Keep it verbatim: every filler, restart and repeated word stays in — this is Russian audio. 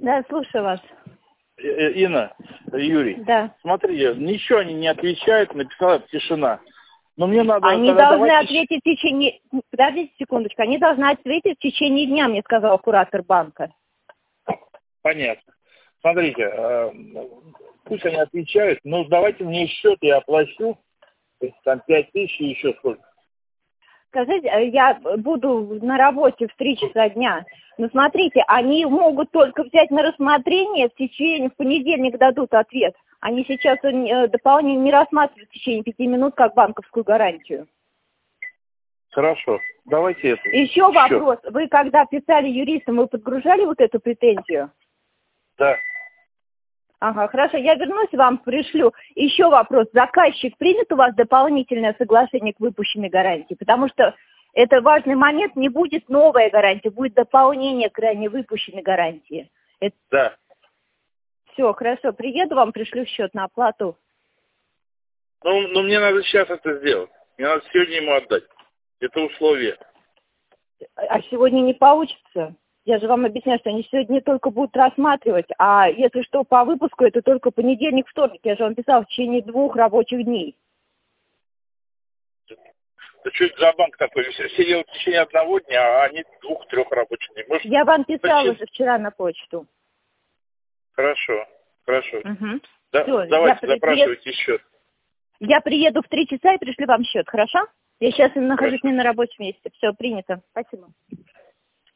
Да, слушаю вас. Инна, Юрий. Да. Смотрите, ничего они не отвечают, написала тишина. Но мне надо... Они должны давайте... ответить в течение... Подождите секундочку. Они должны ответить в течение дня, мне сказал куратор банка. Понятно. Смотрите, э, пусть они отвечают, но давайте мне счет, я оплачу. То есть там пять тысяч и еще сколько. Скажите, я буду на работе в три часа дня. Но смотрите, они могут только взять на рассмотрение в течение, в понедельник дадут ответ. Они сейчас дополнительно не рассматривают в течение пяти минут как банковскую гарантию. Хорошо, давайте это. Еще вопрос. Вы когда писали юристам, вы подгружали вот эту претензию? Да. Ага, хорошо, я вернусь, вам пришлю. Еще вопрос. Заказчик примет у вас дополнительное соглашение к выпущенной гарантии? Потому что это важный момент, не будет новая гарантия, будет дополнение к ранее выпущенной гарантии. Это... Да. Все, хорошо, приеду, вам пришлю счет на оплату. Ну, ну, мне надо сейчас это сделать. Мне надо сегодня ему отдать. Это условие. А сегодня не получится? Я же вам объясняю, что они сегодня только будут рассматривать, а если что, по выпуску, это только понедельник, вторник. Я же вам писала в течение двух рабочих дней. Да что это за банк такой? Сидел в течение одного дня, а не двух-трех рабочих дней. Может, я вам писала почти... уже вчера на почту. Хорошо, хорошо. Угу. Да, Всё, давайте, я запрашивайте приеду... счет. Я приеду в три часа и пришлю вам счет, хорошо? Я сейчас нахожусь Хорошо. не на рабочем месте. Все, принято. Спасибо.